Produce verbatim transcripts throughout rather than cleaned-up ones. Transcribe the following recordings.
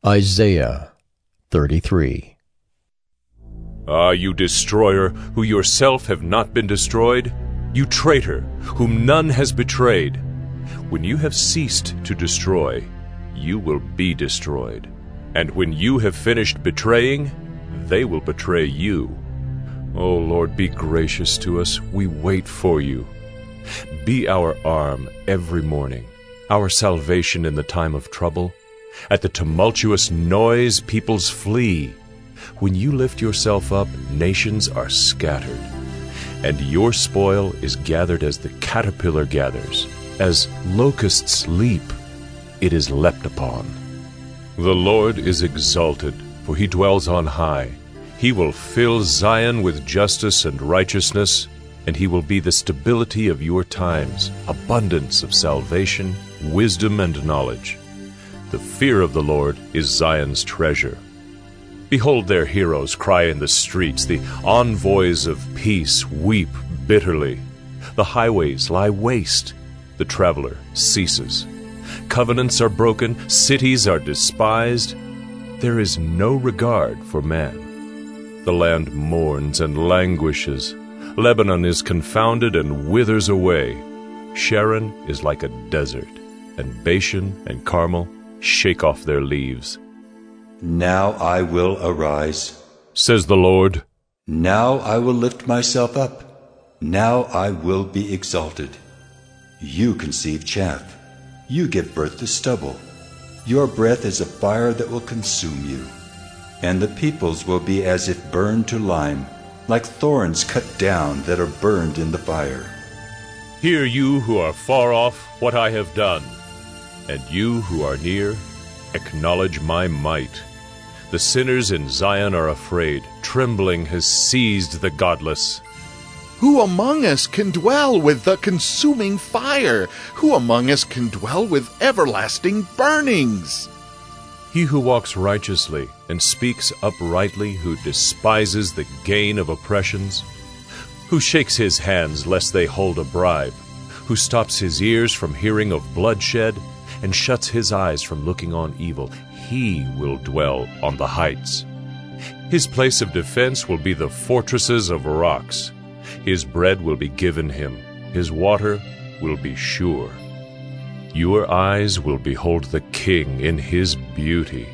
Isaiah thirty-three. Ah, you destroyer, who yourself have not been destroyed, you traitor, whom none has betrayed. When you have ceased to destroy, you will be destroyed. And when you have finished betraying, they will betray you. O Lord, be gracious to us, we wait for you. Be our arm every morning, our salvation in the time of trouble. At the tumultuous noise, peoples flee. When you lift yourself up, nations are scattered, and your spoil is gathered as the caterpillar gathers. As locusts leap, it is leapt upon. The Lord is exalted, for he dwells on high. He will fill Zion with justice and righteousness, and he will be the stability of your times, abundance of salvation, wisdom, and knowledge. The fear of the Lord is Zion's treasure. Behold, their heroes cry in the streets. The envoys of peace weep bitterly. The highways lie waste. The traveler ceases. Covenants are broken. Cities are despised. There is no regard for man. The land mourns and languishes. Lebanon is confounded and withers away. Sharon is like a desert, and Bashan and Carmel shake off their leaves. Now I will arise, says the Lord. Now I will lift myself up. Now I will be exalted. You conceive chaff. You give birth to stubble. Your breath is a fire that will consume you. And the peoples will be as if burned to lime, like thorns cut down that are burned in the fire. Hear you who are far off what I have done, and you who are near, acknowledge my might. The sinners in Zion are afraid. Trembling has seized the godless. Who among us can dwell with the consuming fire? Who among us can dwell with everlasting burnings? He who walks righteously and speaks uprightly, who despises the gain of oppressions, who shakes his hands lest they hold a bribe, who stops his ears from hearing of bloodshed, and shuts his eyes from looking on evil, he will dwell on the heights. His place of defense will be the fortresses of rocks. His bread will be given him. His water will be sure. Your eyes will behold the King in his beauty.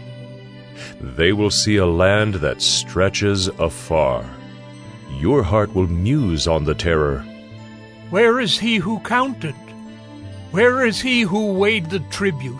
They will see a land that stretches afar. Your heart will muse on the terror. Where is he who counted? Where is he who weighed the tribute?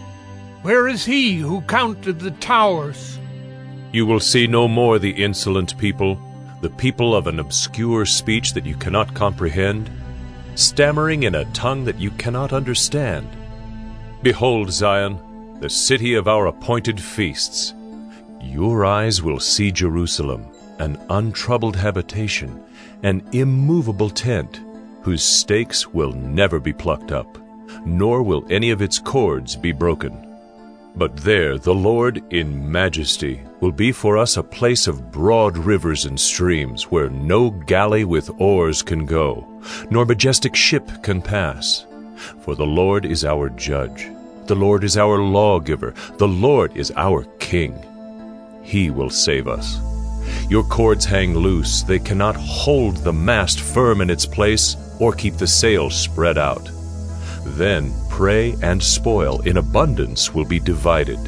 Where is he who counted the towers? You will see no more the insolent people, the people of an obscure speech that you cannot comprehend, stammering in a tongue that you cannot understand. Behold, Zion, the city of our appointed feasts. Your eyes will see Jerusalem, an untroubled habitation, an immovable tent, whose stakes will never be plucked up, nor will any of its cords be broken. But there the Lord in majesty will be for us a place of broad rivers and streams, where no galley with oars can go, nor majestic ship can pass. For the Lord is our judge, the Lord is our lawgiver, the Lord is our king. He will save us. Your cords hang loose, they cannot hold the mast firm in its place, or keep the sail spread out. Then prey and spoil in abundance will be divided.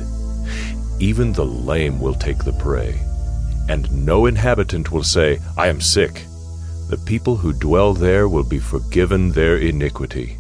Even the lame will take the prey, and no inhabitant will say, I am sick. The people who dwell there will be forgiven their iniquity.